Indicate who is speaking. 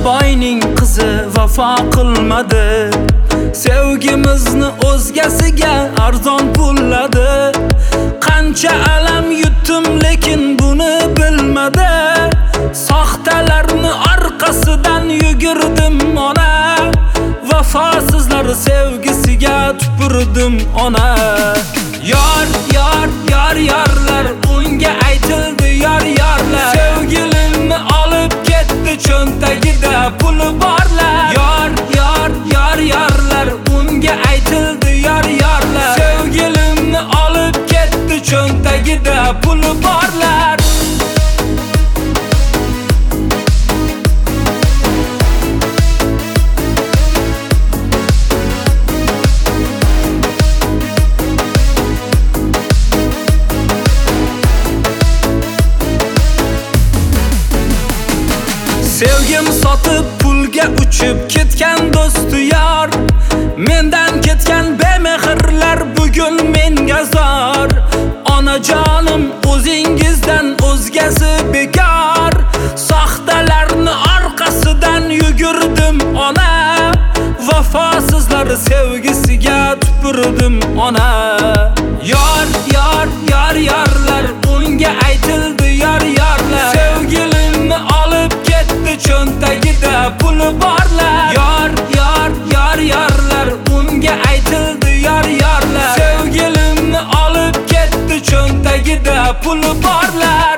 Speaker 1: boyning qizi vafo qilmadi. Sevgimizni o'zgasiga arzon pulladi. Qancha alam yutdim lekin buni bilmadi. Soxtalarni orqasidan yugurdim ona. Vafosizlar sevgisiga tupurdim ona. Yor unga aytildi yor-yorlar. Sevgilimni olib ketdi cho'ntagida puli borlar. Yor-yorlar unga aytildi yor-yorlar. Sevgilimni olib ketdi cho'ntagida puli borlar. Sevgim sotib pulga uchib ketgan do'sti yor. Mendan ketgan bemehrlar bugun menga zor. Onajonim o'zingizdan o'zgasi bekor. Soxtalarni orqasidan yugurdim ona. Vafosizlar sevgisiga tupurdim ona. Yor-yorlar unga aytildi yor-yorlar. Sevgilimni olib ketdi cho'ntagida puli borlar. Yor-yorlar unga aytildi yor-yorlar. Sevgilimni olib ketdi cho'ntagida puli borlar.